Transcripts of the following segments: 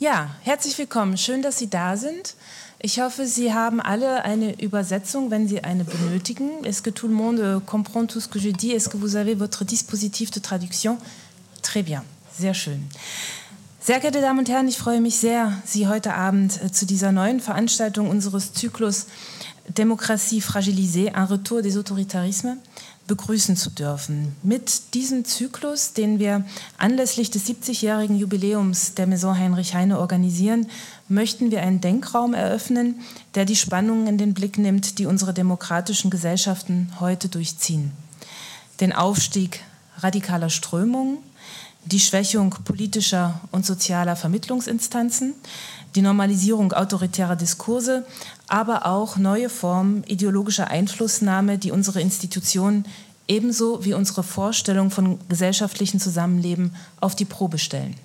Ja, herzlich willkommen. Schön, dass Sie da sind. Ich hoffe, Sie haben alle eine Übersetzung, wenn Sie eine benötigen. Est-ce que tout le monde comprend tout ce que je dis? Est-ce que vous avez votre dispositif de traduction? Très bien, sehr schön. Sehr geehrte Damen und Herren, ich freue mich sehr, Sie heute Abend zu dieser neuen Veranstaltung unseres Zyklus Démocratie fragilisée, un retour des autoritarismes begrüßen zu dürfen. Mit diesem Zyklus, den wir anlässlich des 70-jährigen Jubiläums der Maison Heinrich Heine organisieren, möchten wir einen Denkraum eröffnen, der die Spannungen in den Blick nimmt, die unsere demokratischen Gesellschaften heute durchziehen. Den Aufstieg radikaler Strömungen, die Schwächung politischer und sozialer Vermittlungsinstanzen, die Normalisierung autoritärer Diskurse, aber auch neue Formen ideologischer Einflussnahme, die unsere Institutionen ebenso wie unsere Vorstellung von gesellschaftlichem Zusammenleben auf die Probe stellen.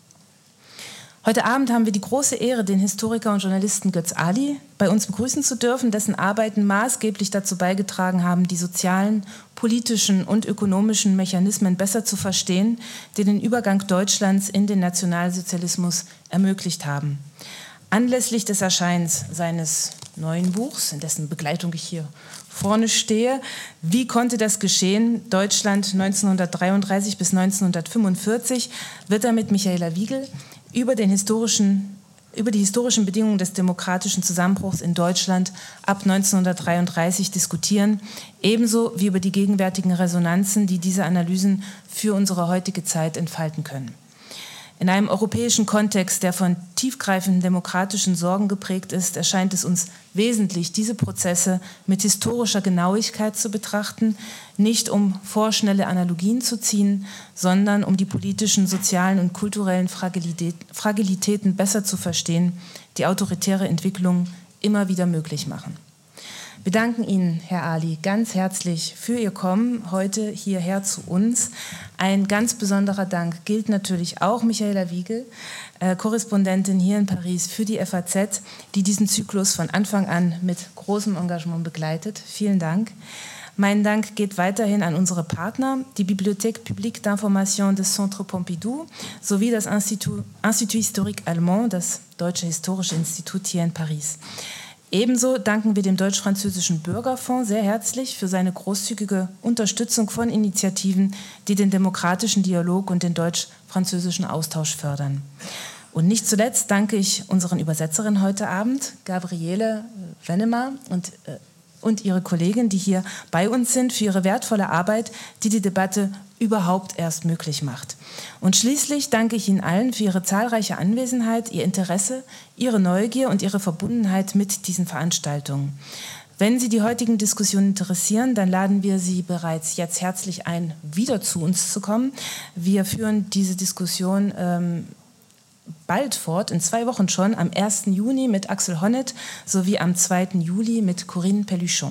Heute Abend haben wir die große Ehre, den Historiker und Journalisten Götz Ali bei uns begrüßen zu dürfen, dessen Arbeiten maßgeblich dazu beigetragen haben, die sozialen, politischen und ökonomischen Mechanismen besser zu verstehen, die den Übergang Deutschlands in den Nationalsozialismus ermöglicht haben. Anlässlich des Erscheinens seines neuen Buchs, in dessen Begleitung ich hier vorne stehe, Wie konnte das geschehen? Deutschland 1933 bis 1945, wird er mit Michaela Wiegel über die historischen Bedingungen des demokratischen Zusammenbruchs in Deutschland ab 1933 diskutieren, ebenso wie über die gegenwärtigen Resonanzen, die diese Analysen für unsere heutige Zeit entfalten können. In einem europäischen Kontext, der von tiefgreifenden demokratischen Sorgen geprägt ist, erscheint es uns wesentlich, diese Prozesse mit historischer Genauigkeit zu betrachten, nicht um vorschnelle Analogien zu ziehen, sondern um die politischen, sozialen und kulturellen Fragilitäten besser zu verstehen, die autoritäre Entwicklungen immer wieder möglich machen. Wir danken Ihnen, Herr Ali, ganz herzlich für Ihr Kommen heute hierher zu uns. Ein ganz besonderer Dank gilt natürlich auch Michaela Wiegel, Korrespondentin hier in Paris für die FAZ, die diesen Zyklus von Anfang an mit großem Engagement begleitet. Vielen Dank. Mein Dank geht weiterhin an unsere Partner, die Bibliothèque Publique d'Information des Centre Pompidou sowie das Institut Historique Allemand, das Deutsche Historische Institut hier in Paris. Ebenso danken wir dem Deutsch-Französischen Bürgerfonds sehr herzlich für seine großzügige Unterstützung von Initiativen, die den demokratischen Dialog und den deutsch-französischen Austausch fördern. Und nicht zuletzt danke ich unseren Übersetzerinnen heute Abend, Gabriele Venema und ihre Kollegin, die hier bei uns sind, für ihre wertvolle Arbeit, die die Debatte überhaupt erst möglich macht. Und schließlich danke ich Ihnen allen für Ihre zahlreiche Anwesenheit, Ihr Interesse, Ihre Neugier und Ihre Verbundenheit mit diesen Veranstaltungen. Wenn Sie die heutigen Diskussionen interessieren, dann laden wir Sie bereits jetzt herzlich ein, wieder zu uns zu kommen. Wir führen diese Diskussion bald fort, in 2 Wochen schon, am 1. Juni mit Axel Honneth sowie am 2. Juli mit Corinne Pelluchon.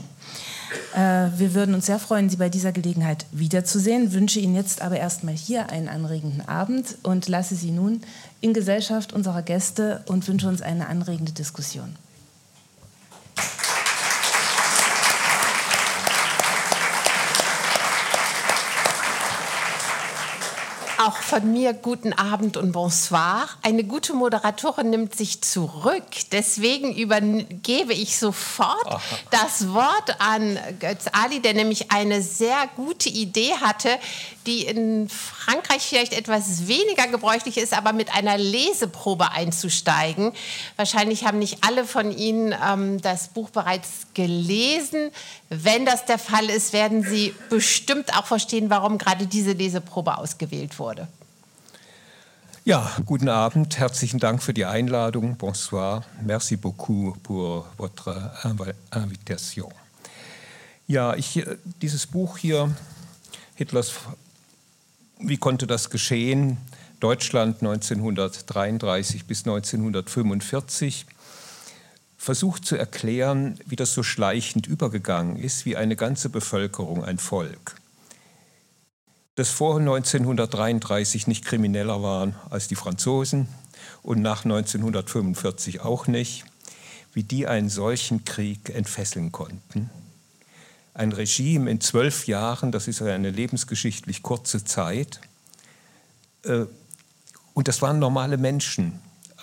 Wir würden uns sehr freuen, Sie bei dieser Gelegenheit wiederzusehen, wünsche Ihnen jetzt aber erstmal hier einen anregenden Abend und lasse Sie nun in Gesellschaft unserer Gäste und wünsche uns eine anregende Diskussion. Auch von mir guten Abend und bonsoir. Eine gute Moderatorin nimmt sich zurück. Deswegen übergebe ich sofort das Wort an Götz Ali, der nämlich eine sehr gute Idee hatte, die in Frankreich vielleicht etwas weniger gebräuchlich ist, aber mit einer Leseprobe einzusteigen. Wahrscheinlich haben nicht alle von Ihnen das Buch bereits gelesen. Wenn das der Fall ist, werden Sie bestimmt auch verstehen, warum gerade diese Leseprobe ausgewählt wurde. Ja, guten Abend, herzlichen Dank für die Einladung. Bonsoir, merci beaucoup pour votre invitation. Ja, dieses Buch hier, Hitlers Wie konnte das geschehen? Deutschland 1933 bis 1945, versucht zu erklären, wie das so schleichend übergegangen ist, wie eine ganze Bevölkerung, ein Volk, das vor 1933 nicht krimineller waren als die Franzosen und nach 1945 auch nicht, wie die einen solchen Krieg entfesseln konnten. Ein Regime in 12 Jahren, das ist eine lebensgeschichtlich kurze Zeit. Und das waren normale Menschen.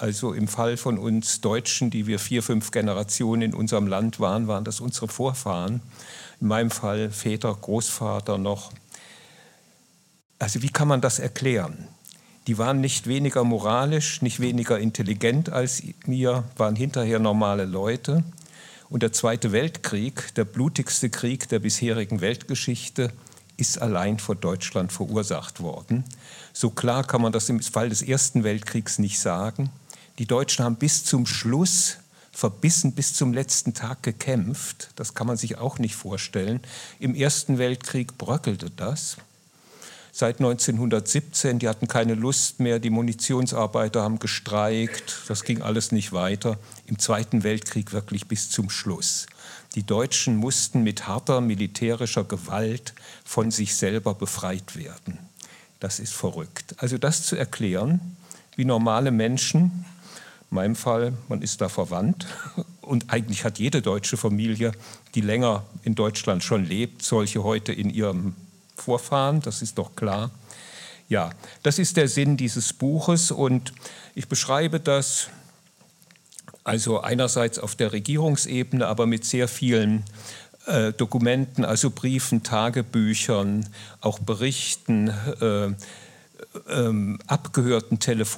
Also im Fall von uns Deutschen, die wir 4, 5 Generationen in unserem Land waren, waren das unsere Vorfahren. In meinem Fall Väter, Großvater noch. Also wie kann man das erklären? Die waren nicht weniger moralisch, nicht weniger intelligent als wir, waren hinterher normale Leute. Und der Zweite Weltkrieg, der blutigste Krieg der bisherigen Weltgeschichte, ist allein vor Deutschland verursacht worden. So klar kann man das im Fall des Ersten Weltkriegs nicht sagen. Die Deutschen haben bis zum Schluss, verbissen bis zum letzten Tag gekämpft. Das kann man sich auch nicht vorstellen. Im Ersten Weltkrieg bröckelte das. Seit 1917, die hatten keine Lust mehr, die Munitionsarbeiter haben gestreikt, das ging alles nicht weiter. Im Zweiten Weltkrieg wirklich bis zum Schluss. Die Deutschen mussten mit harter militärischer Gewalt von sich selber befreit werden. Das ist verrückt. Also das zu erklären, wie normale Menschen, in meinem Fall, man ist da verwandt und eigentlich hat jede deutsche Familie, die länger in Deutschland schon lebt, solche heute in ihrem Vorfahren, das ist doch klar. Ja, das ist der Sinn dieses Buches und ich beschreibe das also einerseits auf der Regierungsebene, aber mit sehr vielen Dokumenten, also Briefen, Tagebüchern, auch Berichten, abgehörten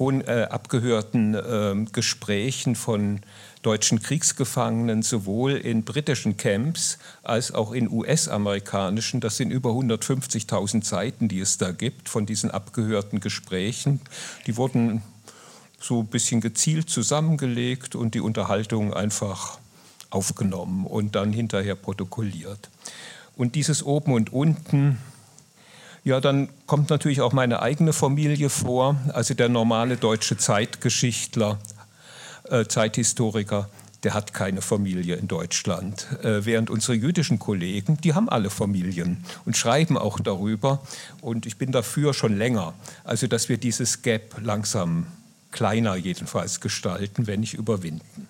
Gesprächen von deutschen Kriegsgefangenen, sowohl in britischen Camps als auch in US-amerikanischen. Das sind über 150.000 Seiten, die es da gibt, von diesen abgehörten Gesprächen. Die wurden so ein bisschen gezielt zusammengelegt und die Unterhaltung einfach aufgenommen und dann hinterher protokolliert. Und dieses Oben und Unten, ja, dann kommt natürlich auch meine eigene Familie vor, also der normale deutsche Zeitgeschichtler, Zeithistoriker, der hat keine Familie in Deutschland. Während unsere jüdischen Kollegen, die haben alle Familien und schreiben auch darüber. Und ich bin dafür schon länger, also dass wir dieses Gap langsam kleiner jedenfalls gestalten, wenn nicht überwinden.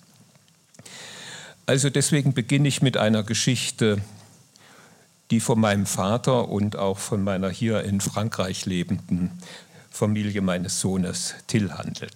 Also deswegen beginne ich mit einer Geschichte, die von meinem Vater und auch von meiner hier in Frankreich lebenden Familie meines Sohnes Till handelt.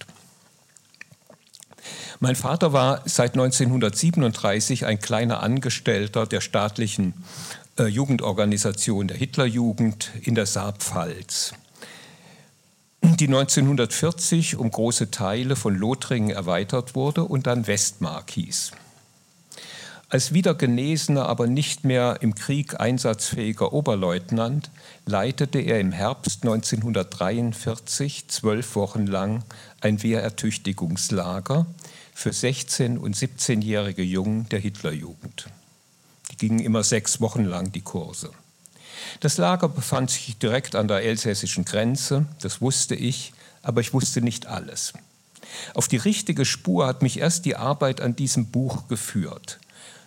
Mein Vater war seit 1937 ein kleiner Angestellter der staatlichen Jugendorganisation der Hitlerjugend in der Saarpfalz, die 1940 um große Teile von Lothringen erweitert wurde und dann Westmark hieß. Als wiedergenesener, aber nicht mehr im Krieg einsatzfähiger Oberleutnant leitete er im Herbst 1943 12 Wochen lang ein Wehrertüchtigungslager für 16- und 17-jährige Jungen der Hitlerjugend. Die gingen immer 6 Wochen lang, die Kurse. Das Lager befand sich direkt an der elsässischen Grenze, das wusste ich, aber ich wusste nicht alles. Auf die richtige Spur hat mich erst die Arbeit an diesem Buch geführt.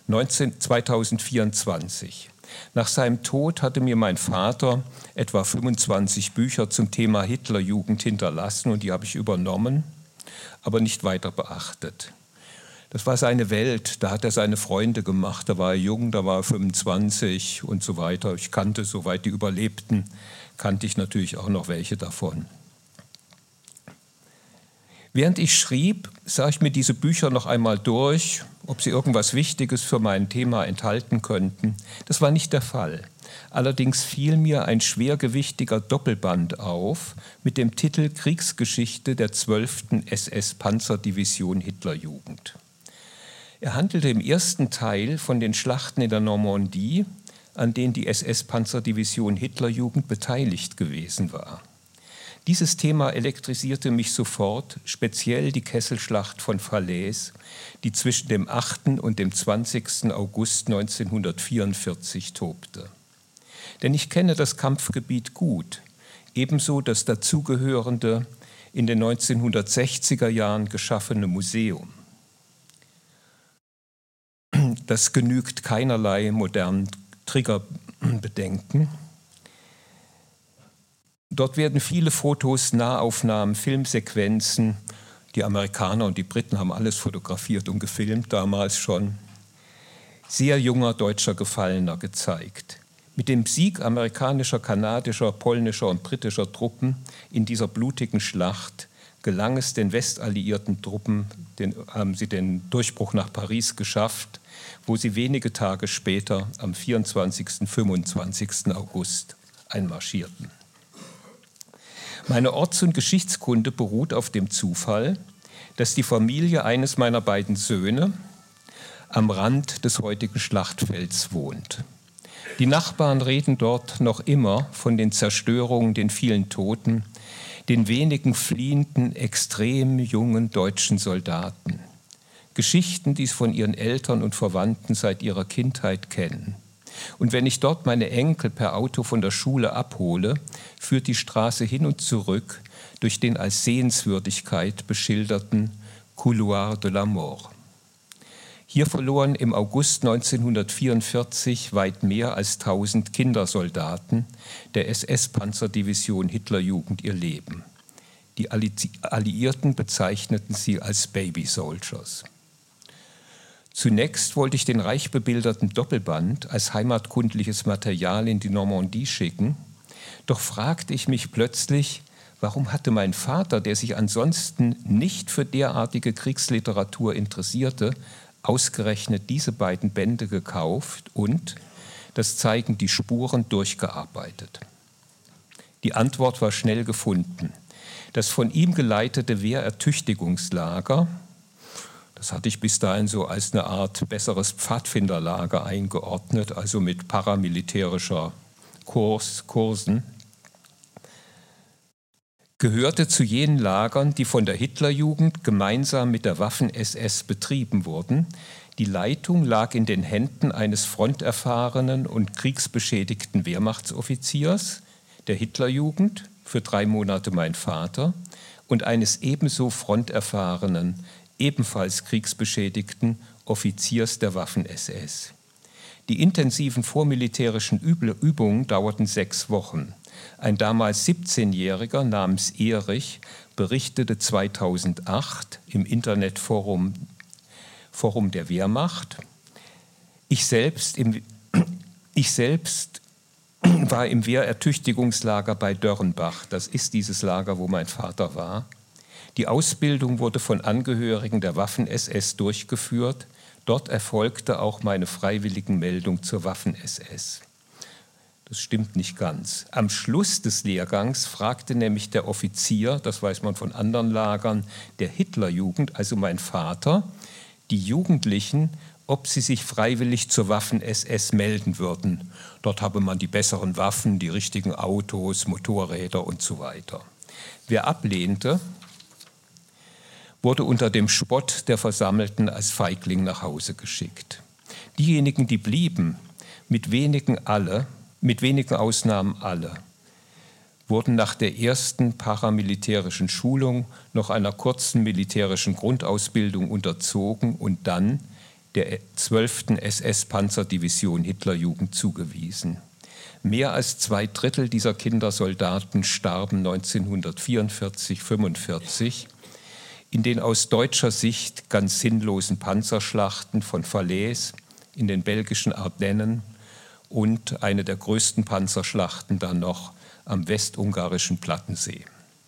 2024. Nach seinem Tod hatte mir mein Vater etwa 25 Bücher zum Thema Hitlerjugend hinterlassen und die habe ich übernommen, aber nicht weiter beachtet. Das war seine Welt, da hat er seine Freunde gemacht, da war er jung, da war er 25 und so weiter. Ich kannte, soweit die überlebten, kannte ich natürlich auch noch welche davon. Während ich schrieb, sah ich mir diese Bücher noch einmal durch, ob sie irgendwas Wichtiges für mein Thema enthalten könnten. Das war nicht der Fall. Allerdings fiel mir ein schwergewichtiger Doppelband auf mit dem Titel Kriegsgeschichte der 12. SS-Panzerdivision Hitlerjugend. Er handelte im ersten Teil von den Schlachten in der Normandie, an denen die SS-Panzerdivision Hitlerjugend beteiligt gewesen war. Dieses Thema elektrisierte mich sofort, speziell die Kesselschlacht von Falaise, die zwischen dem 8. und dem 20. August 1944 tobte. Denn ich kenne das Kampfgebiet gut, ebenso das dazugehörende, in den 1960er Jahren geschaffene Museum. Das genügt keinerlei modernen Triggerbedenken. Dort werden viele Fotos, Nahaufnahmen, Filmsequenzen, die Amerikaner und die Briten haben alles fotografiert und gefilmt, damals schon, sehr junger deutscher Gefallener gezeigt. Mit dem Sieg amerikanischer, kanadischer, polnischer und britischer Truppen in dieser blutigen Schlacht gelang es den westalliierten Truppen, haben sie den Durchbruch nach Paris geschafft, wo sie wenige Tage später am 24. und 25. August einmarschierten. Meine Orts- und Geschichtskunde beruht auf dem Zufall, dass die Familie eines meiner beiden Söhne am Rand des heutigen Schlachtfelds wohnt. Die Nachbarn reden dort noch immer von den Zerstörungen, den vielen Toten, den wenigen fliehenden, extrem jungen deutschen Soldaten. Geschichten, die sie von ihren Eltern und Verwandten seit ihrer Kindheit kennen. Und wenn ich dort meine Enkel per Auto von der Schule abhole, führt die Straße hin und zurück durch den als Sehenswürdigkeit beschilderten Couloir de la Mort. Hier verloren im August 1944 weit mehr als 1000 Kindersoldaten der SS-Panzerdivision Hitlerjugend ihr Leben. Die Alliierten bezeichneten sie als Baby Soldiers. Zunächst wollte ich den reich bebilderten Doppelband als heimatkundliches Material in die Normandie schicken, doch fragte ich mich plötzlich, warum hatte mein Vater, der sich ansonsten nicht für derartige Kriegsliteratur interessierte, ausgerechnet diese beiden Bände gekauft und, das zeigen die Spuren, durchgearbeitet. Die Antwort war schnell gefunden. Das von ihm geleitete Wehrertüchtigungslager, das hatte ich bis dahin so als eine Art besseres Pfadfinderlager eingeordnet, also mit paramilitärischer Kursen, gehörte zu jenen Lagern, die von der Hitlerjugend gemeinsam mit der Waffen-SS betrieben wurden. Die Leitung lag in den Händen eines fronterfahrenen und kriegsbeschädigten Wehrmachtsoffiziers der Hitlerjugend, für 3 Monate mein Vater, und eines ebenso fronterfahrenen, ebenfalls kriegsbeschädigten Offiziers der Waffen-SS. Die intensiven vormilitärischen Übungen dauerten 6 Wochen. Ein damals 17-Jähriger namens Erich berichtete 2008 im Internetforum der Wehrmacht: Ich selbst war im Wehrertüchtigungslager bei Dörrenbach. Das ist dieses Lager, wo mein Vater war. Die Ausbildung wurde von Angehörigen der Waffen-SS durchgeführt. Dort erfolgte auch meine Freiwilligenmeldung zur Waffen-SS. Das stimmt nicht ganz. Am Schluss des Lehrgangs fragte nämlich der Offizier, das weiß man von anderen Lagern, der Hitlerjugend, also mein Vater, die Jugendlichen, ob sie sich freiwillig zur Waffen-SS melden würden. Dort habe man die besseren Waffen, die richtigen Autos, Motorräder und so weiter. Wer ablehnte, wurde unter dem Spott der Versammelten als Feigling nach Hause geschickt. Diejenigen, die blieben, mit wenigen Ausnahmen alle, wurden nach der ersten paramilitärischen Schulung noch einer kurzen militärischen Grundausbildung unterzogen und dann der 12. SS-Panzerdivision Hitlerjugend zugewiesen. Mehr als 2/3 dieser Kindersoldaten starben 1944/45 in den aus deutscher Sicht ganz sinnlosen Panzerschlachten von Falaise in den belgischen Ardennen und eine der größten Panzerschlachten dann noch am westungarischen Plattensee.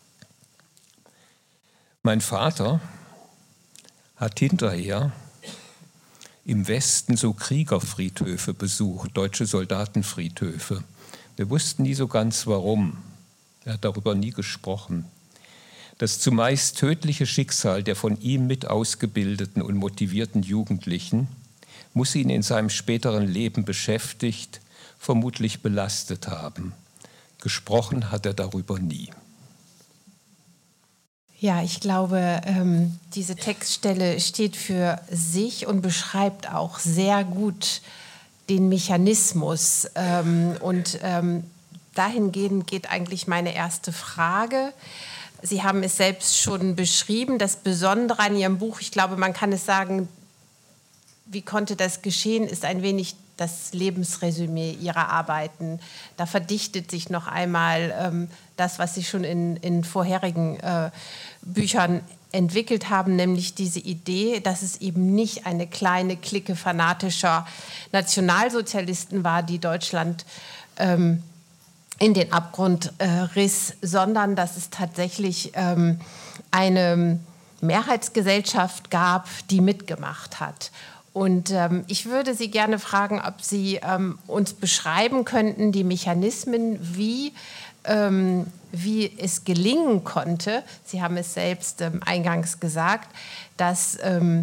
Mein Vater hat hinterher im Westen so Kriegerfriedhöfe besucht, deutsche Soldatenfriedhöfe. Wir wussten nie so ganz warum. Er hat darüber nie gesprochen. Das zumeist tödliche Schicksal der von ihm mit ausgebildeten und motivierten Jugendlichen muss ihn in seinem späteren Leben beschäftigt, vermutlich belastet haben. Gesprochen hat er darüber nie. Ja, ich glaube, diese Textstelle steht für sich und beschreibt auch sehr gut den Mechanismus. Dahingehend geht eigentlich meine erste Frage. Sie haben es selbst schon beschrieben, das Besondere an Ihrem Buch, ich glaube, man kann es sagen, wie konnte das geschehen, ist ein wenig das Lebensresümee Ihrer Arbeiten. Da verdichtet sich noch einmal das, was Sie schon in vorherigen Büchern entwickelt haben, nämlich diese Idee, dass es eben nicht eine kleine Clique fanatischer Nationalsozialisten war, die Deutschland in den Abgrund riss, sondern dass es tatsächlich eine Mehrheitsgesellschaft gab, die mitgemacht hat. Und ich würde Sie gerne fragen, ob Sie uns beschreiben könnten, die Mechanismen, wie es gelingen konnte. Sie haben es selbst eingangs gesagt, dass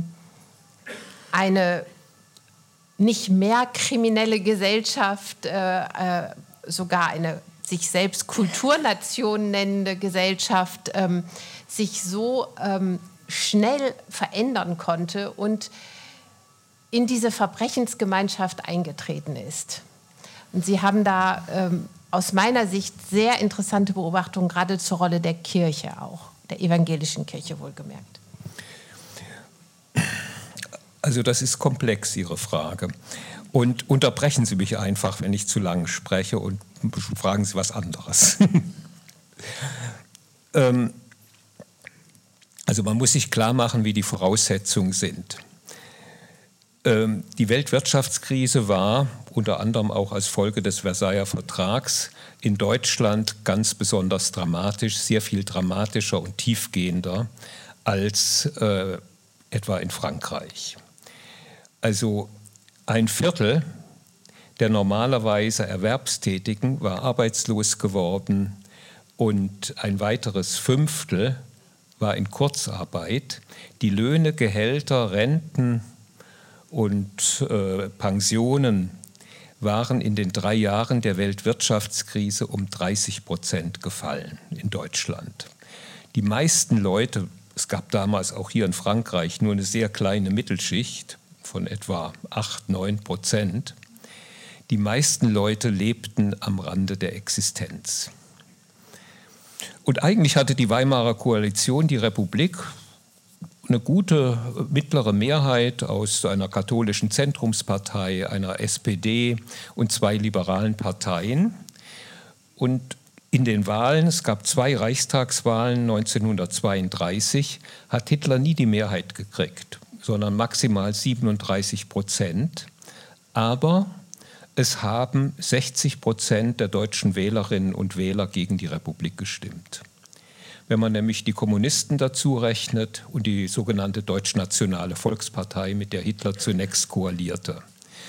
eine nicht mehr kriminelle Gesellschaft, sogar eine sich selbst Kulturnation nennende Gesellschaft, sich so schnell verändern konnte und in diese Verbrechensgemeinschaft eingetreten ist. Und Sie haben da aus meiner Sicht sehr interessante Beobachtungen, gerade zur Rolle der Kirche auch, der evangelischen Kirche wohlgemerkt. Also das ist komplex, Ihre Frage. Und unterbrechen Sie mich einfach, wenn ich zu lang spreche, und fragen Sie was anderes. Also man muss sich klar machen, wie die Voraussetzungen sind. Die Weltwirtschaftskrise war unter anderem auch als Folge des Versailler Vertrags in Deutschland ganz besonders dramatisch, sehr viel dramatischer und tiefgehender als etwa in Frankreich. Also ein Viertel der normalerweise Erwerbstätigen war arbeitslos geworden und ein weiteres Fünftel war in Kurzarbeit. Die Löhne, Gehälter, Renten und Pensionen waren in den 3 Jahren der Weltwirtschaftskrise um 30% gefallen in Deutschland. Die meisten Leute, es gab damals auch hier in Frankreich nur eine sehr kleine Mittelschicht von etwa 8-9%, die meisten Leute lebten am Rande der Existenz. Und eigentlich hatte die Weimarer Koalition, die Republik, eine gute mittlere Mehrheit aus einer katholischen Zentrumspartei, einer SPD und 2 liberalen Parteien. Und in den Wahlen, es gab 2 Reichstagswahlen 1932, hat Hitler nie die Mehrheit gekriegt, sondern maximal 37%. Aber es haben 60% der deutschen Wählerinnen und Wähler gegen die Republik gestimmt. Wenn man nämlich die Kommunisten dazu rechnet und die sogenannte Deutschnationale Volkspartei, mit der Hitler zunächst koalierte.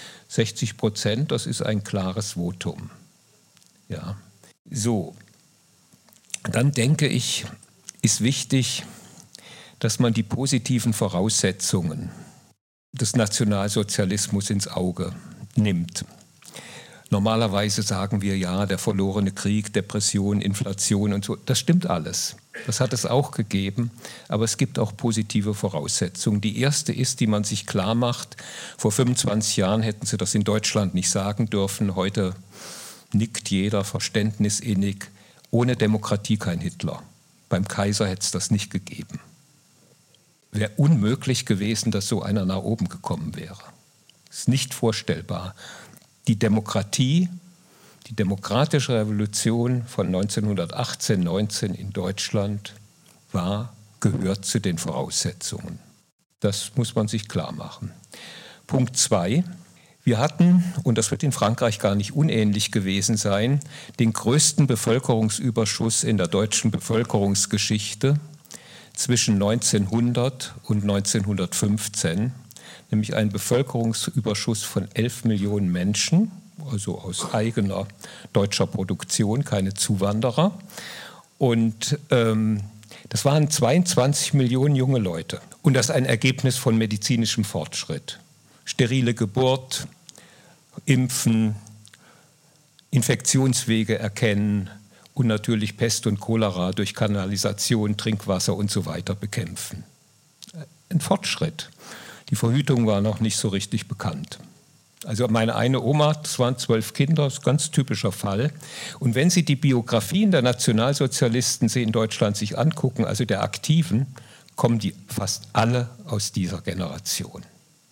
60%, das ist ein klares Votum. Ja. So, dann denke ich, ist wichtig, dass man die positiven Voraussetzungen des Nationalsozialismus ins Auge nimmt. Normalerweise sagen wir, ja, der verlorene Krieg, Depression, Inflation und so, das stimmt alles. Das hat es auch gegeben, aber es gibt auch positive Voraussetzungen. Die erste ist, die man sich klar macht, vor 25 Jahren hätten sie das in Deutschland nicht sagen dürfen, heute nickt jeder verständnisinnig, ohne Demokratie kein Hitler. Beim Kaiser hätte es das nicht gegeben. Wäre unmöglich gewesen, dass so einer nach oben gekommen wäre. Ist nicht vorstellbar. Die Demokratie, die demokratische Revolution von 1918-19 in Deutschland gehört zu den Voraussetzungen. Das muss man sich klar machen. Punkt 2. Wir hatten, und das wird in Frankreich gar nicht unähnlich gewesen sein, den größten Bevölkerungsüberschuss in der deutschen Bevölkerungsgeschichte zwischen 1900 und 1915, nämlich einen Bevölkerungsüberschuss von 11 Millionen Menschen, also aus eigener deutscher Produktion, keine Zuwanderer. Und das waren 22 Millionen junge Leute. Und das ist ein Ergebnis von medizinischem Fortschritt. Sterile Geburt, Impfen, Infektionswege erkennen und natürlich Pest und Cholera durch Kanalisation, Trinkwasser und so weiter bekämpfen. Ein Fortschritt. Die Verhütung war noch nicht so richtig bekannt. Also meine eine Oma, das waren 12 Kinder, das ist ein ganz typischer Fall. Und wenn Sie die Biografien der Nationalsozialisten in Deutschland sich angucken, also der Aktiven, kommen die fast alle aus dieser Generation.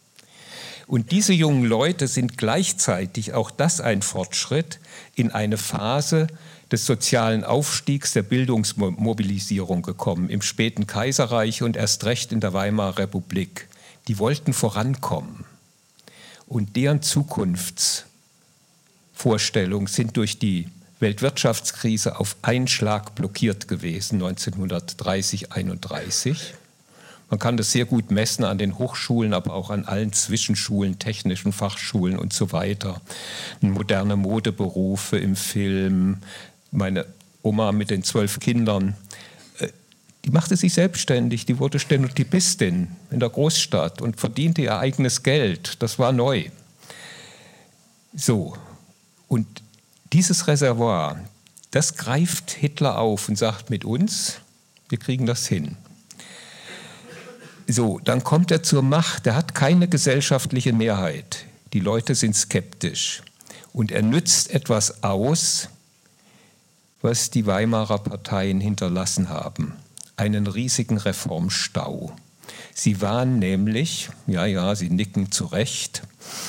Und diese jungen Leute sind gleichzeitig, auch das ein Fortschritt, in eine Phase des sozialen Aufstiegs, der Bildungsmobilisierung gekommen, im späten Kaiserreich und erst recht in der Weimarer Republik. Die wollten vorankommen. Und deren Zukunftsvorstellungen sind durch die Weltwirtschaftskrise auf einen Schlag blockiert gewesen, 1930, 1931. Man kann das sehr gut messen an den Hochschulen, aber auch an allen Zwischenschulen, technischen Fachschulen und so weiter. Moderne Modeberufe im Film. Meine Oma mit den 12 Kindern, die machte sich selbstständig, die wurde Stenotypistin in der Großstadt und verdiente ihr eigenes Geld. Das war neu. So, und dieses Reservoir, das greift Hitler auf und sagt, mit uns, wir kriegen das hin. So, dann kommt er zur Macht, er hat keine gesellschaftliche Mehrheit. Die Leute sind skeptisch. Und er nützt etwas aus, was die Weimarer Parteien hinterlassen haben. Einen riesigen Reformstau. Sie waren nämlich, ja, Sie nicken zurecht,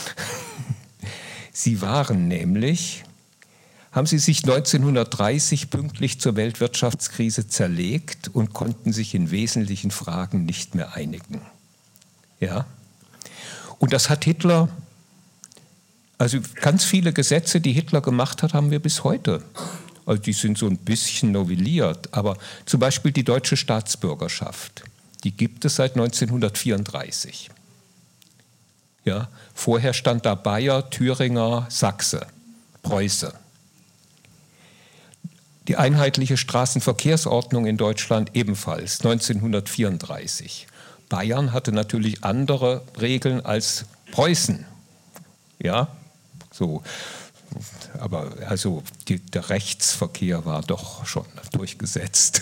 Sie waren nämlich, haben sie sich 1930 pünktlich zur Weltwirtschaftskrise zerlegt und konnten sich in wesentlichen Fragen nicht mehr einigen. Ja? Und das hat Hitler, also ganz viele Gesetze, die Hitler gemacht hat, haben wir bis heute. Also die sind so ein bisschen novelliert, aber zum Beispiel die deutsche Staatsbürgerschaft, die gibt es seit 1934. Ja? Vorher stand da Bayer, Thüringer, Sachse, Preuße. Die einheitliche Straßenverkehrsordnung in Deutschland ebenfalls 1934. Bayern hatte natürlich andere Regeln als Preußen. Ja, so. Aber also der Rechtsverkehr war doch schon durchgesetzt.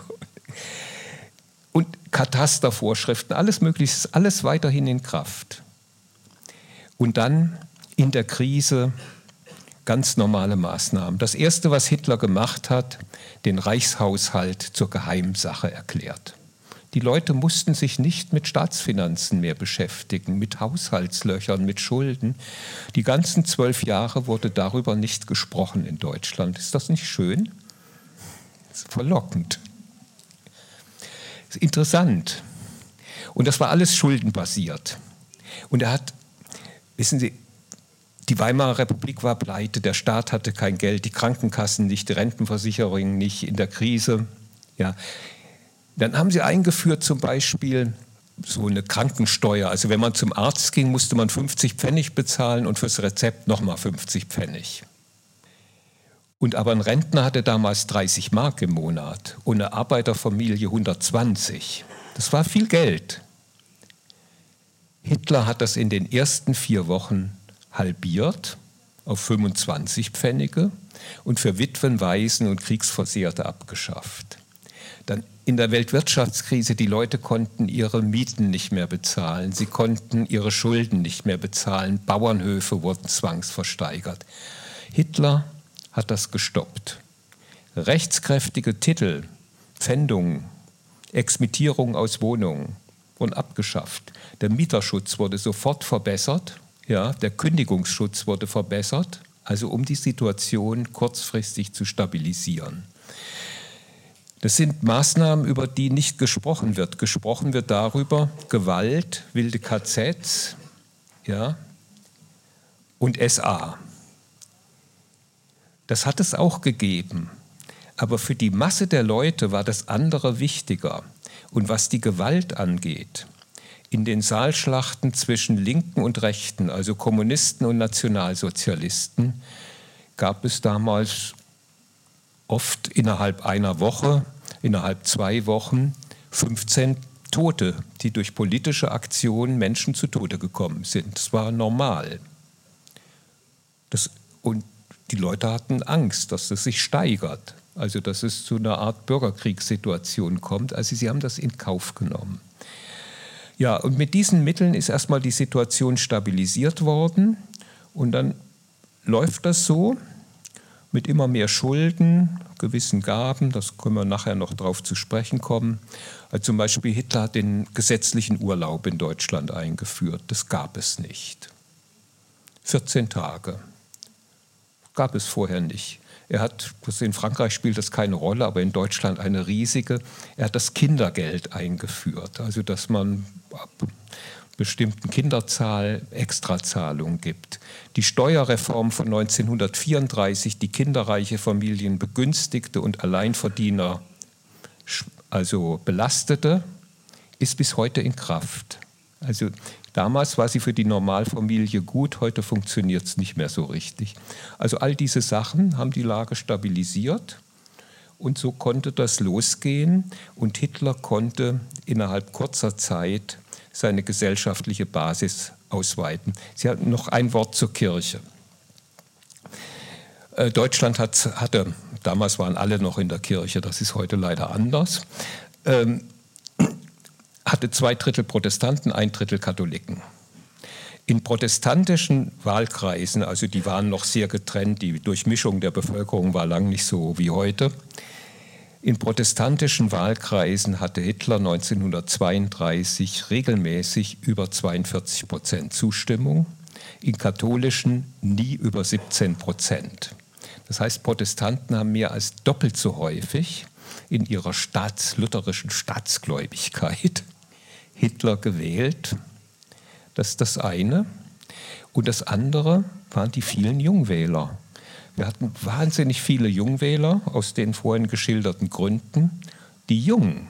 Und Katastervorschriften, alles Mögliche, ist alles weiterhin in Kraft. Und dann in der Krise ganz normale Maßnahmen. Das Erste, was Hitler gemacht hat, den Reichshaushalt zur Geheimsache erklärt. Die Leute mussten sich nicht mit Staatsfinanzen mehr beschäftigen, mit Haushaltslöchern, mit Schulden. Die ganzen 12 Jahre wurde darüber nicht gesprochen in Deutschland. Ist das nicht schön? Das ist verlockend. Das ist interessant. Und das war alles schuldenbasiert. Und er hat, wissen Sie, die Weimarer Republik war pleite, der Staat hatte kein Geld, die Krankenkassen nicht, die Rentenversicherungen nicht, in der Krise. Ja. Dann haben sie eingeführt zum Beispiel so eine Krankensteuer. Also wenn man zum Arzt ging, musste man 50 Pfennig bezahlen und fürs Rezept nochmal 50 Pfennig. Und aber ein Rentner hatte damals 30 Mark im Monat und eine Arbeiterfamilie 120. Das war viel Geld. Hitler hat das in den ersten 4 Wochen halbiert auf 25 Pfennige und für Witwen, Waisen und Kriegsversehrte abgeschafft. Dann in der Weltwirtschaftskrise, die Leute konnten ihre Mieten nicht mehr bezahlen, sie konnten ihre Schulden nicht mehr bezahlen, Bauernhöfe wurden zwangsversteigert. Hitler hat das gestoppt. Rechtskräftige Titel, Pfändungen, Exmittierung aus Wohnungen wurden abgeschafft. Der Mieterschutz wurde sofort verbessert, ja, der Kündigungsschutz wurde verbessert, also um die Situation kurzfristig zu stabilisieren. Das sind Maßnahmen, über die nicht gesprochen wird. Gesprochen wird darüber, Gewalt, wilde KZs, ja, und SA. Das hat es auch gegeben. Aber für die Masse der Leute war das andere wichtiger. Und was die Gewalt angeht, in den Saalschlachten zwischen Linken und Rechten, also Kommunisten und Nationalsozialisten, gab es damals oft innerhalb einer Woche, innerhalb 2 Wochen 15 Tote, die durch politische Aktionen Menschen zu Tode gekommen sind. Das war normal. Und die Leute hatten Angst, dass es sich steigert, also dass es zu einer Art Bürgerkriegssituation kommt. Also sie haben das in Kauf genommen. Ja, und mit diesen Mitteln ist erstmal die Situation stabilisiert worden und dann läuft das so mit immer mehr Schulden, gewissen Gaben, das können wir nachher noch drauf zu sprechen kommen. Also zum Beispiel Hitler hat den gesetzlichen Urlaub in Deutschland eingeführt, das gab es nicht. 14 Tage, gab es vorher nicht. Er hat, in Frankreich spielt das keine Rolle, aber in Deutschland eine riesige, er hat das Kindergeld eingeführt, also dass man ab bestimmten Kinderzahl Extrazahlungen gibt. Die Steuerreform von 1934, die kinderreiche Familien begünstigte und Alleinverdiener also belastete, ist bis heute in Kraft. Also damals war sie für die Normalfamilie gut, heute funktioniert es nicht mehr so richtig. Also all diese Sachen haben die Lage stabilisiert und so konnte das losgehen und Hitler konnte innerhalb kurzer Zeit seine gesellschaftliche Basis ausweiten. Sie hatten noch ein Wort zur Kirche. Deutschland hatte, damals waren alle noch in der Kirche, das ist heute leider anders, hatte 2/3 Protestanten, 1/3 Katholiken. In protestantischen Wahlkreisen, also die waren noch sehr getrennt, die Durchmischung der Bevölkerung war lang nicht so wie heute. In protestantischen Wahlkreisen hatte Hitler 1932 regelmäßig über 42% Zustimmung, in katholischen nie über 17%. Das heißt, Protestanten haben mehr als doppelt so häufig in ihrer lutherischen Staatsgläubigkeit Hitler gewählt. Das ist das eine. Und das andere waren die vielen Jungwähler. Wir hatten wahnsinnig viele Jungwähler aus den vorhin geschilderten Gründen. Die Jungen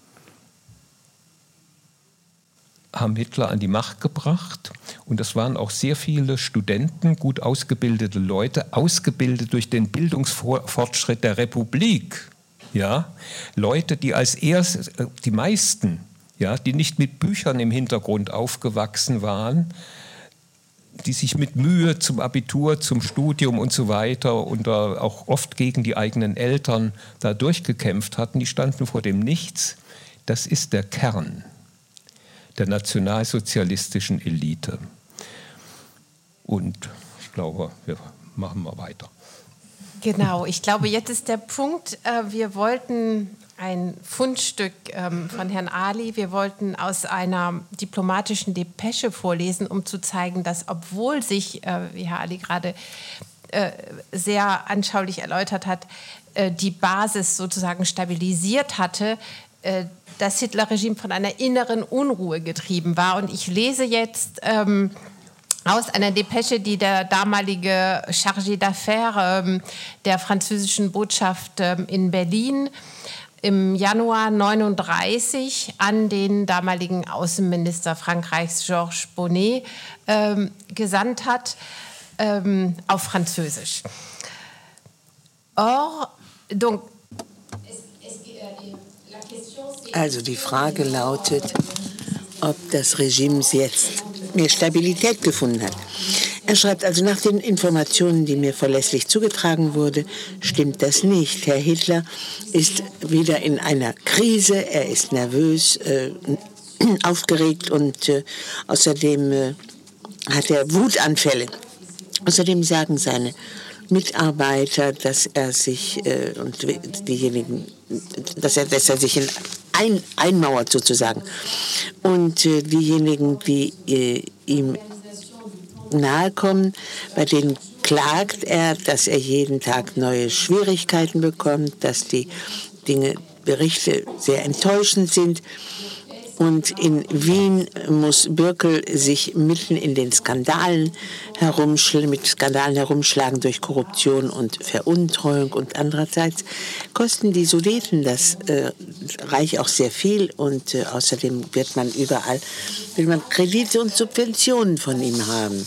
haben Hitler an die Macht gebracht und das waren auch sehr viele Studenten, gut ausgebildete Leute, ausgebildet durch den Bildungsfortschritt der Republik. Ja? Leute, die als erstes, die meisten, ja, die nicht mit Büchern im Hintergrund aufgewachsen waren, die sich mit Mühe zum Abitur, zum Studium und so weiter und auch oft gegen die eigenen Eltern da durchgekämpft hatten, die standen vor dem Nichts. Das ist der Kern der nationalsozialistischen Elite. Und ich glaube, wir machen mal weiter. Genau, ich glaube, jetzt ist der Punkt, wir wollten ein Fundstück von Herrn Ali, wir wollten aus einer diplomatischen Depesche vorlesen, um zu zeigen, dass obwohl sich, wie Herr Ali gerade sehr anschaulich erläutert hat, die Basis sozusagen stabilisiert hatte, das Hitler-Regime von einer inneren Unruhe getrieben war. Und ich lese jetzt aus einer Depesche, die der damalige Chargé d'Affaires der französischen Botschaft in Berlin im Januar 1939 an den damaligen Außenminister Frankreichs Georges Bonnet gesandt hat, auf Französisch. Also die Frage lautet, ob das Regime jetzt mehr Stabilität gefunden hat. Er schreibt also, nach den Informationen, die mir verlässlich zugetragen wurde, stimmt das nicht. Herr Hitler ist wieder in einer Krise, er ist nervös, aufgeregt und außerdem hat er Wutanfälle. Außerdem sagen seine Mitarbeiter, dass er sich und diejenigen, dass er sich einmauert sozusagen. Und diejenigen, die ihm nahe kommen, bei denen klagt er, dass er jeden Tag neue Schwierigkeiten bekommt, dass die Berichte sehr enttäuschend sind. Und in Wien muss Bürkel sich mitten in den Skandalen herumschlagen durch Korruption und Veruntreuung. Und andererseits kosten die Sudeten das Reich auch sehr viel. Und außerdem will man Kredite und Subventionen von ihm haben.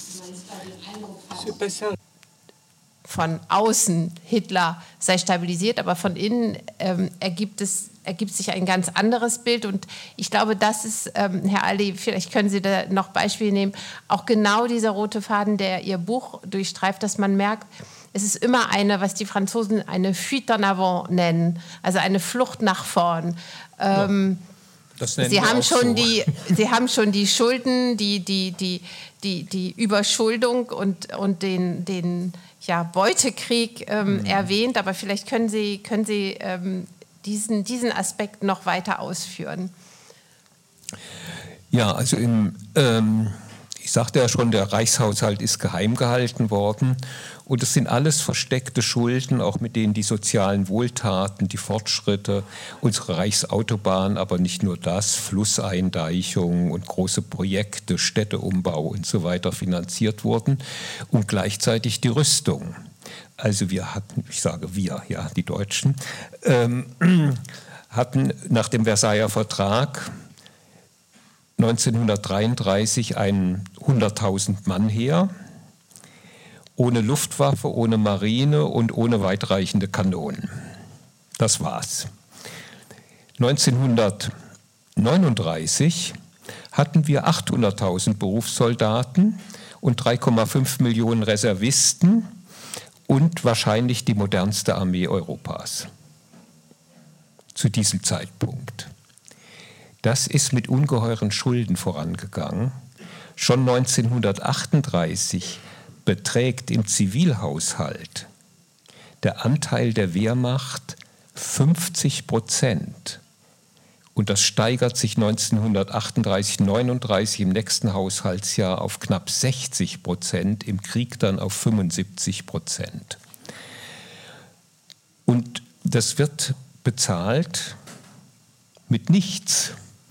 Von außen Hitler sei stabilisiert, aber von innen ergibt sich ein ganz anderes Bild. Und ich glaube, das ist, Herr Ali, vielleicht können Sie da noch Beispiele nehmen, auch genau dieser rote Faden, der Ihr Buch durchstreift, dass man merkt, es ist immer was die Franzosen eine fuite en avant nennen, also eine Flucht nach vorn. Sie haben schon die Schulden, die Überschuldung und den Beutekrieg erwähnt, aber vielleicht können Sie diesen Aspekt noch weiter ausführen. Ja, also in Ich sagte ja schon, der Reichshaushalt ist geheim gehalten worden und es sind alles versteckte Schulden, auch mit denen die sozialen Wohltaten, die Fortschritte, unsere Reichsautobahn, aber nicht nur das, Flusseindeichung und große Projekte, Städteumbau und so weiter finanziert wurden und gleichzeitig die Rüstung. Also wir hatten, ich sage wir, ja, die Deutschen, hatten nach dem Versailler Vertrag 1933 ein 100.000 Mann Heer, ohne Luftwaffe, ohne Marine und ohne weitreichende Kanonen. Das war's. 1939 hatten wir 800.000 Berufssoldaten und 3,5 Millionen Reservisten und wahrscheinlich die modernste Armee Europas zu diesem Zeitpunkt. Das ist mit ungeheuren Schulden vorangegangen. Schon 1938 beträgt im Zivilhaushalt der Anteil der Wehrmacht 50%. Und das steigert sich 1938, 39 im nächsten Haushaltsjahr auf knapp 60%, im Krieg dann auf 75%. Und das wird bezahlt mit nichts.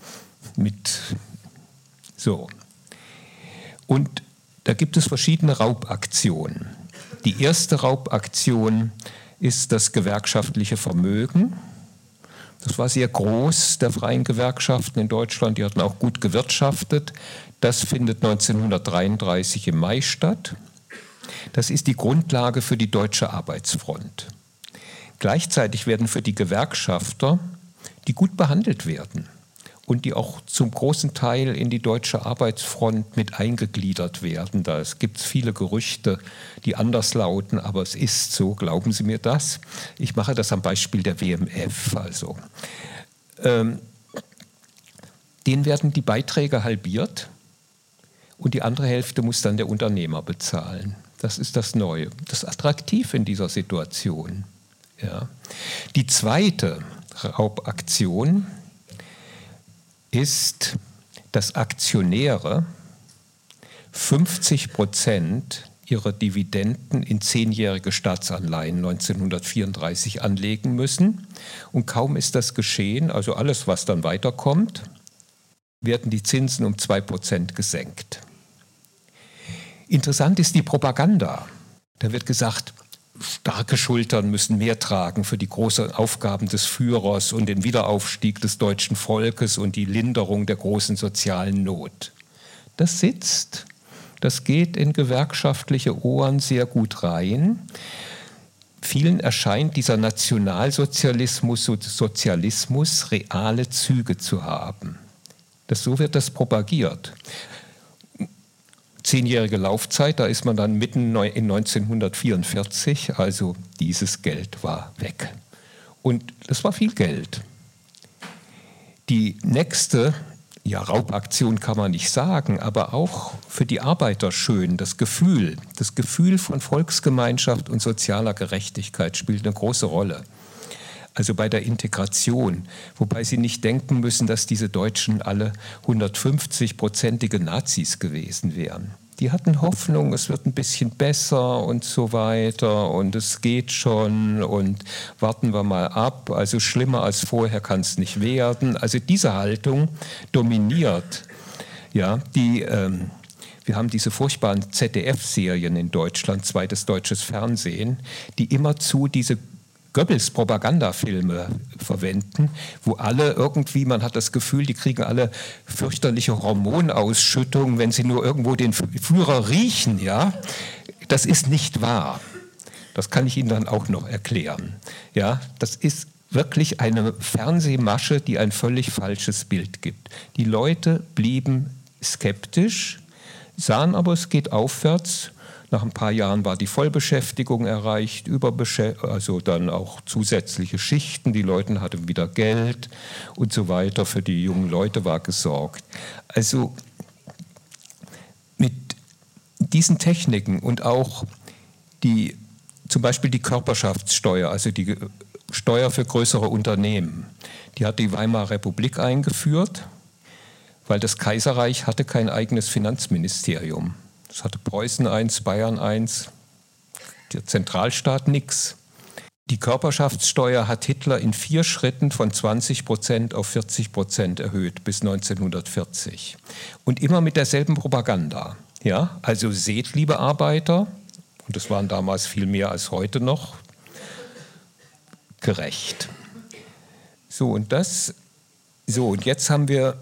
Und da gibt es verschiedene Raubaktionen. Die erste Raubaktion ist das gewerkschaftliche Vermögen. Das war sehr groß, der freien Gewerkschaften in Deutschland. Die hatten auch gut gewirtschaftet. Das findet 1933 im Mai statt. Das ist die Grundlage für die Deutsche Arbeitsfront. Gleichzeitig werden für die Gewerkschafter, die gut behandelt werden und die auch zum großen Teil in die Deutsche Arbeitsfront mit eingegliedert werden. Da gibt es viele Gerüchte, die anders lauten, aber es ist so, glauben Sie mir das. Ich mache das am Beispiel der WMF. Denen werden die Beiträge halbiert und die andere Hälfte muss dann der Unternehmer bezahlen. Das ist das Neue. Das ist attraktiv in dieser Situation. Ja. Die zweite Raubaktion ist, dass Aktionäre 50% ihrer Dividenden in 10-jährige Staatsanleihen 1934 anlegen müssen. Und kaum ist das geschehen, also alles, was dann weiterkommt, werden die Zinsen um 2% gesenkt. Interessant ist die Propaganda. Da wird gesagt, starke Schultern müssen mehr tragen für die großen Aufgaben des Führers und den Wiederaufstieg des deutschen Volkes und die Linderung der großen sozialen Not. Das sitzt, das geht in gewerkschaftliche Ohren sehr gut rein. Vielen erscheint dieser Nationalsozialismus, Sozialismus reale Züge zu haben. So wird das propagiert. 10-jährige Laufzeit, da ist man dann mitten in 1944, also dieses Geld war weg. Und das war viel Geld. Die nächste, Raubaktion kann man nicht sagen, aber auch für die Arbeiter schön, das Gefühl von Volksgemeinschaft und sozialer Gerechtigkeit spielt eine große Rolle. Also bei der Integration, wobei Sie nicht denken müssen, dass diese Deutschen alle 150-prozentige Nazis gewesen wären. Die hatten Hoffnung, es wird ein bisschen besser und so weiter und es geht schon und warten wir mal ab. Also schlimmer als vorher kann es nicht werden. Also diese Haltung dominiert. Ja, wir haben diese furchtbaren ZDF-Serien in Deutschland, zweites deutsches Fernsehen, die immerzu diese Goebbels-Propagandafilme verwenden, wo alle irgendwie, man hat das Gefühl, die kriegen alle fürchterliche Hormonausschüttungen, wenn sie nur irgendwo den Führer riechen. Ja? Das ist nicht wahr. Das kann ich Ihnen dann auch noch erklären. Ja? Das ist wirklich eine Fernsehmasche, die ein völlig falsches Bild gibt. Die Leute blieben skeptisch, sahen aber, es geht aufwärts. Nach ein paar Jahren war die Vollbeschäftigung erreicht, also dann auch zusätzliche Schichten, die Leute hatten wieder Geld und so weiter, für die jungen Leute war gesorgt. Also mit diesen Techniken und auch zum Beispiel die Körperschaftssteuer, also die Steuer für größere Unternehmen, die hat die Weimarer Republik eingeführt. weil das Kaiserreich hatte kein eigenes Finanzministerium. Es hatte Preußen eins, Bayern eins, der Zentralstaat nix. Die Körperschaftssteuer hat Hitler in 4 Schritten von 20% auf 40% erhöht bis 1940. Und immer mit derselben Propaganda. Ja? Also seht, liebe Arbeiter, und das waren damals viel mehr als heute noch, gerecht. Und jetzt haben wir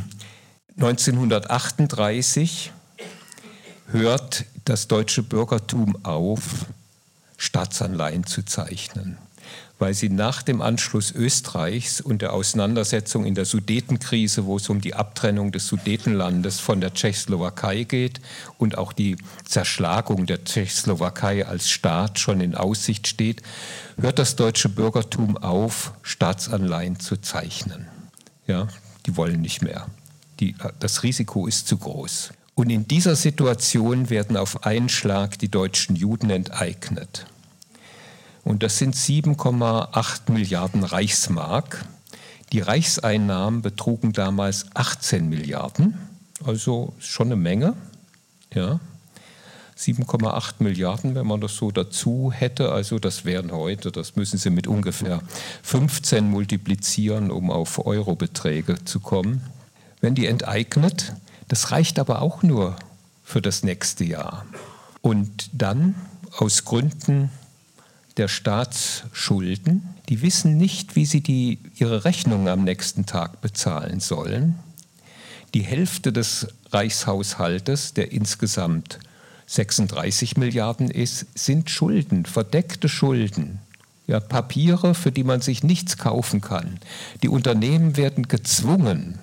1938 hört das deutsche Bürgertum auf, Staatsanleihen zu zeichnen, weil sie nach dem Anschluss Österreichs und der Auseinandersetzung in der Sudetenkrise, wo es um die Abtrennung des Sudetenlandes von der Tschechoslowakei geht und auch die Zerschlagung der Tschechoslowakei als Staat schon in Aussicht steht, hört das deutsche Bürgertum auf, Staatsanleihen zu zeichnen. Ja, die wollen nicht mehr. Das Risiko ist zu groß. Und in dieser Situation werden auf einen Schlag die deutschen Juden enteignet. Und das sind 7,8 Milliarden Reichsmark. Die Reichseinnahmen betrugen damals 18 Milliarden, also schon eine Menge. Ja. 7,8 Milliarden, wenn man das so dazu hätte, also das wären heute, das müssen Sie mit ungefähr 15 multiplizieren, um auf Eurobeträge zu kommen. Wenn die enteignet, das reicht aber auch nur für das nächste Jahr. Und dann, aus Gründen der Staatsschulden, die wissen nicht, wie sie ihre Rechnungen am nächsten Tag bezahlen sollen. Die Hälfte des Reichshaushaltes, der insgesamt 36 Milliarden ist, sind Schulden, verdeckte Schulden. Ja, Papiere, für die man sich nichts kaufen kann. Die Unternehmen werden gezwungen,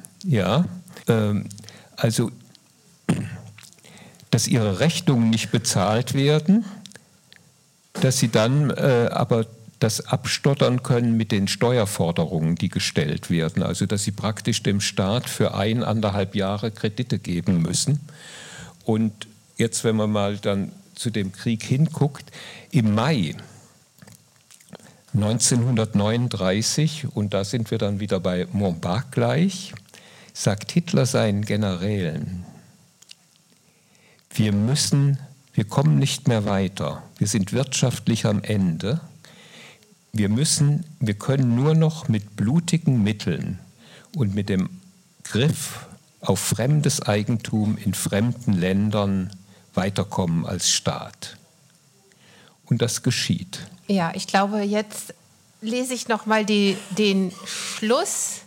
dass ihre Rechnungen nicht bezahlt werden, dass sie dann aber das abstottern können mit den Steuerforderungen, die gestellt werden. Also dass sie praktisch dem Staat für 1,5 Jahre Kredite geben müssen. Und jetzt, wenn man mal dann zu dem Krieg hinguckt, im Mai 1939, und da sind wir dann wieder bei Montbard gleich, sagt Hitler seinen Generälen, wir kommen nicht mehr weiter, wir sind wirtschaftlich am Ende, wir können nur noch mit blutigen Mitteln und mit dem Griff auf fremdes Eigentum in fremden Ländern weiterkommen als Staat. Und das geschieht. Ja, ich glaube, jetzt lese ich noch mal den Schluss